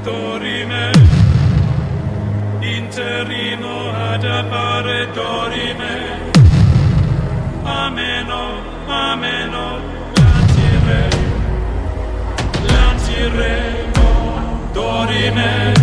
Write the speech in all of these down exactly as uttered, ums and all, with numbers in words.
dorime, interino ad appare dorime, ameno, ameno, lancire, lanciremo, dorime.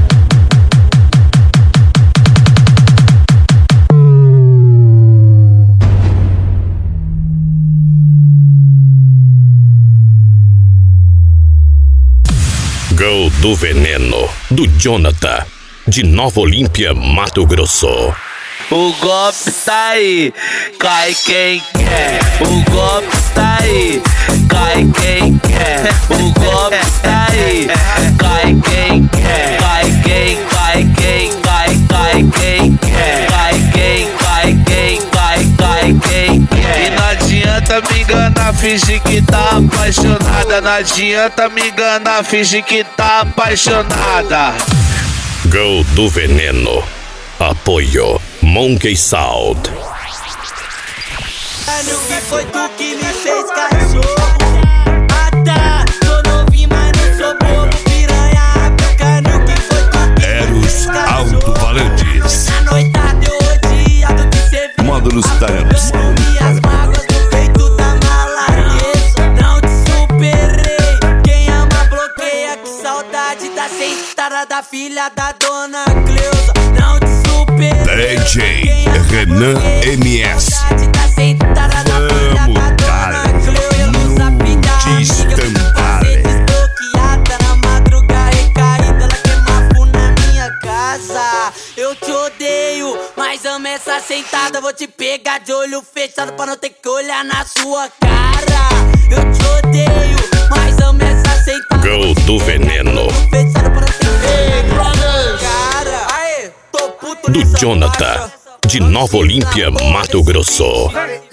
Go do Veneno, do Jonathan, de Nova Olímpia, Mato Grosso. O golpe tá aí, cai quem quer. O golpe tá aí, cai quem quer. O golpe tá aí, cai quem quer. Cai quem, cai quem, cai, cai quem quer. Cai quem, cai quem, cai, cai quem quer. E não adianta me enganar, fingir que tá apaixonada. Não adianta me enganar, fingir que tá apaixonada. Go do Veneno. Apoio Monkey Sound. Mano, que foi tu que me fez cachorro? Ah tá, tô novinho, mas não sou bobo. Piranha, cano, que foi tu que Eros me fez cachorro? Alto-Falantes. Na noitada eu odiado de ser vivo. Módulos Thanos. E as mágoas no peito da malareza. Não te superei. Quem ama bloqueia, que saudade da sentada da filha da dona Cleusa. Não te superei. D J Renan M S. Vamos dar no Destampare. Desbloqueada na madruga recaída, ela queima fogo na minha casa. Eu te odeio, mas amo essa sentada. Vou te pegar de olho fechado pra não ter que olhar na sua cara. Eu te odeio, mas amo essa sentada. Go do Veneno. Fechado pra não ter que olhar na sua cara. Aê, tô puto Do nessa Jonathan, faixa. de Nova Olímpia, Mato Grosso.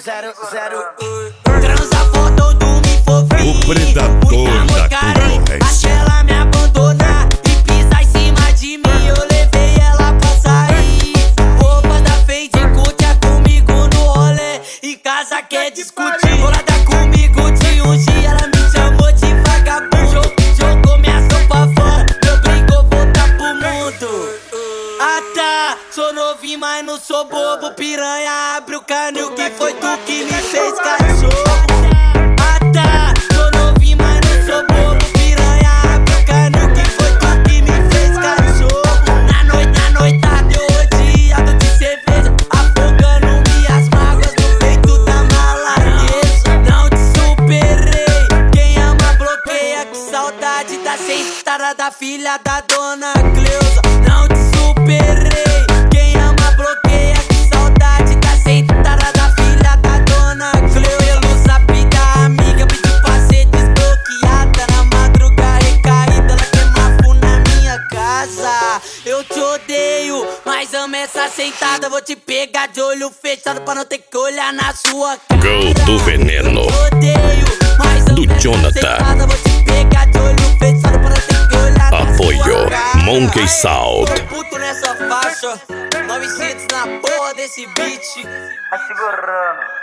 Transa foto do me fofinho. O predador da concorrência. Até ela me abandonar e pisar em cima de mim. Eu levei ela pra sair. Roupa da Fade, curte comigo no rolê. Em casa quer discutir. Bolada comigo de um dia. Ela me chamou de vagabundo. Jogou minha sopa fora. Me obrigou a voltar pro mundo. Ah tá, sou novinho, mas não sou bobo. Piranha, abre o canil, que foi tu que me fez cachorro. Ah tá, sou novinho, mas não sou bobo. Piranha, abre o canil, que foi tu que me fez cachorro. Na noite, na noitada eu odiado de cerveja, afogando minhas mágoas no peito da malarguesa. Não te superei, quem ama bloqueia, que saudade da sentada da filha da dona Cleusa. Não te superei, quem ama bloqueia, que saudade da sentada da filha da dona Cleusa. Pelo zap da amiga, pedi pra ser desbloqueada. Na madruga recaída, ela queima fogo na minha casa. Eu te odeio, mas amo essa sentada. Vou te pegar de olho fechado pra não ter que olhar na sua cara. Go do Veneno. Eu te odeio, mas amo Do essa Jonathan. sentada. Vou te pegar de olho fechado pra não ter que olhar na Apoio sua cara. Monkey Sound. Tô puto nessa faixa, novecentos na porra desse beat. Tá segurando.